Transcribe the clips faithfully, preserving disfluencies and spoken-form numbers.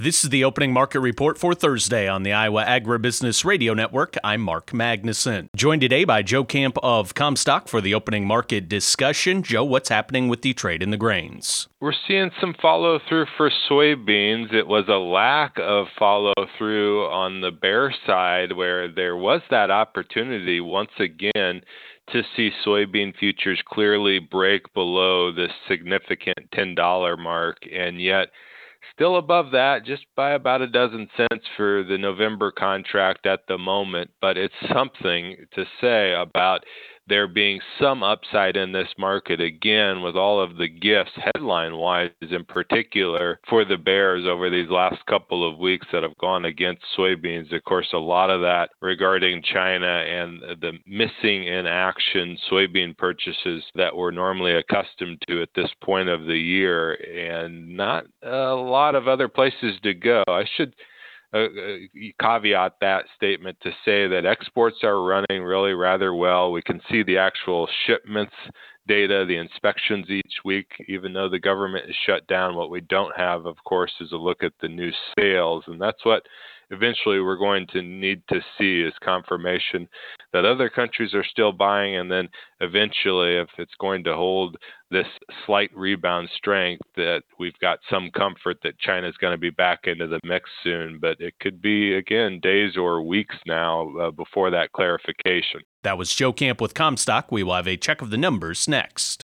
This is the opening market report for Thursday on the Iowa Agribusiness Radio Network. I'm Mark Magnuson. Joined today by Joe Camp of Comstock for the opening market discussion. Joe, what's happening with the trade in the grains? We're seeing some follow-through for soybeans. It was a lack of follow-through on the bear side where there was that opportunity once again to see soybean futures clearly break below the significant ten dollars mark, and yet still above that, just by about a dozen cents for the November contract at the moment. But it's something to say about there being some upside in this market, again, with all of the gifts, headline-wise in particular, for the bears over these last couple of weeks that have gone against soybeans. Of course, a lot of that regarding China and the missing in action soybean purchases that we're normally accustomed to at this point of the year, and not a lot of other places to go. I should Uh, caveat that statement to say that exports are running really rather well. We can see the actual shipments data, the inspections each week, even though the government is shut down. What we don't have, of course, is a look at the new sales, and that's what eventually we're going to need to see is confirmation that other countries are still buying, and then eventually, if it's going to hold this slight rebound strength, that we've got some comfort that China's going to be back into the mix soon. But it could be, again, days or weeks now uh, before that clarification. That was Joe Camp with Comstock. We will have a check of the numbers next.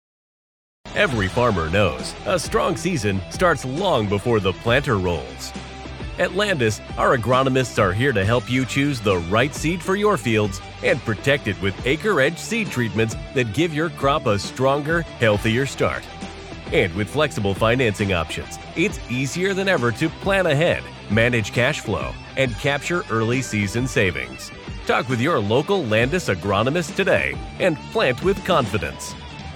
Every farmer knows a strong season starts long before the planter rolls. At Landis, our agronomists are here to help you choose the right seed for your fields and protect it with Acre Edge seed treatments that give your crop a stronger, healthier start. And with flexible financing options, it's easier than ever to plan ahead, manage cash flow, and capture early season savings. Talk with your local Landis agronomist today and plant with confidence.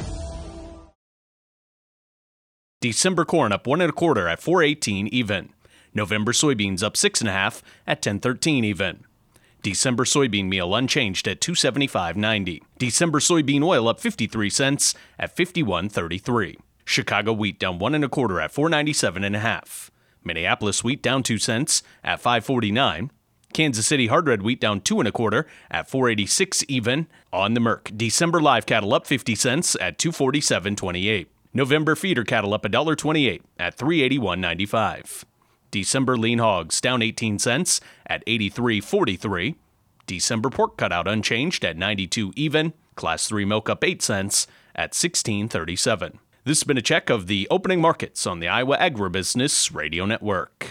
December corn up one and a quarter at four eighteen even. November soybeans up six and a half at ten thirteen even. December soybean meal unchanged at two seventy-five ninety. December soybean oil up fifty-three cents at fifty-one thirty-three. Chicago wheat down one and a quarter at four ninety-seven and a half. Minneapolis wheat down two cents at five forty-nine. Kansas City hard red wheat down two and a quarter at four eighty-six even. On the Merc, December live cattle up fifty cents at two forty-seven twenty-eight. November feeder cattle up one dollar twenty-eight at three eighty-one ninety-five. December lean hogs down eighteen cents at eighty-three forty-three. December pork cutout unchanged at ninety-two even. Class three milk up eight cents at sixteen thirty-seven. This has been a check of the opening markets on the Iowa Agribusiness Radio Network.